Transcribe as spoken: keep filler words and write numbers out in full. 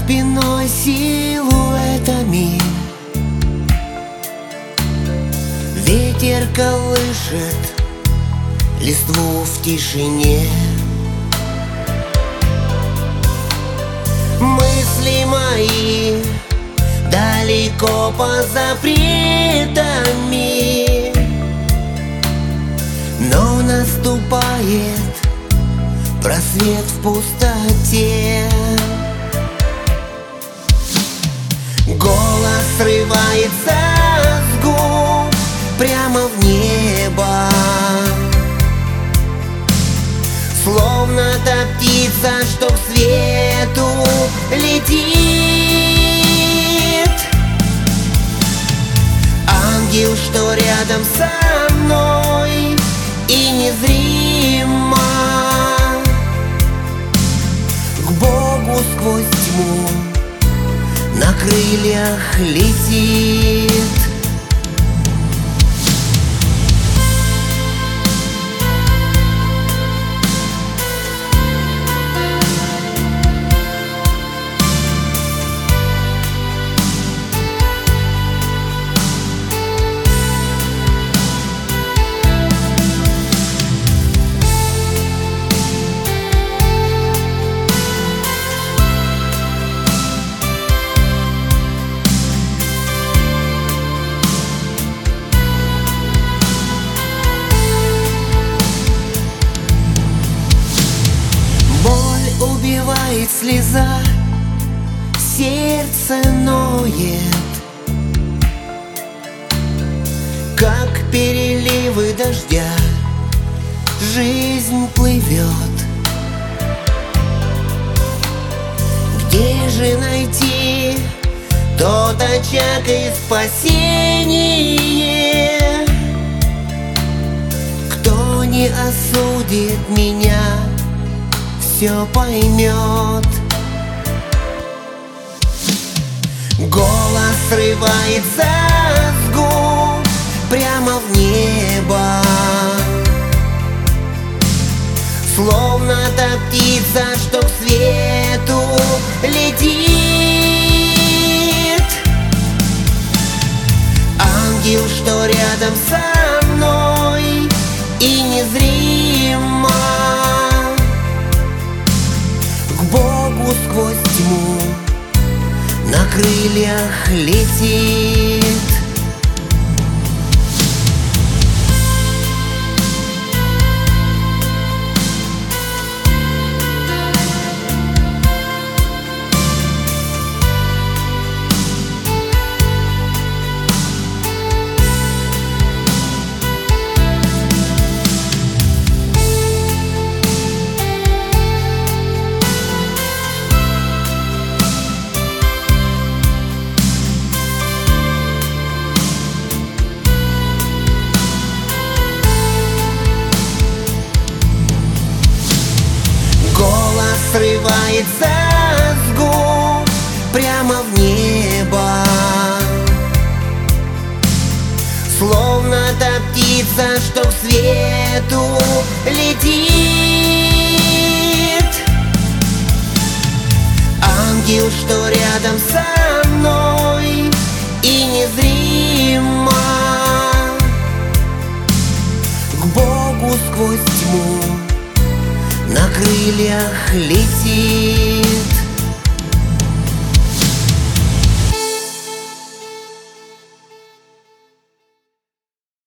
спиной силуэтами. Ветер колышет листву в тишине. Мысли мои далеко по запретами, но наступает просвет в пустоте. Голос срывается с губ прямо в небо, словно та птица, что к свету летит. Ангел, что рядом со мной и незримо к Богу сквозь тьму на крыльях летит. Убивает слеза, сердце ноет, как переливы дождя, жизнь плывет. Где же найти тот очаг и спасение? Кто не осудит меня, все поймет. Голос срывается с губ прямо в небо, словно та птица, что к свету летит. Ангел, что рядом со мной и незримо к Богу сквозь тьму на крыльях летит. Срывается с губ прямо в небо, словно та птица, что к свету летит. Ангел, что рядом со мной и незримо к Богу сквозь тьму на крыльях летит.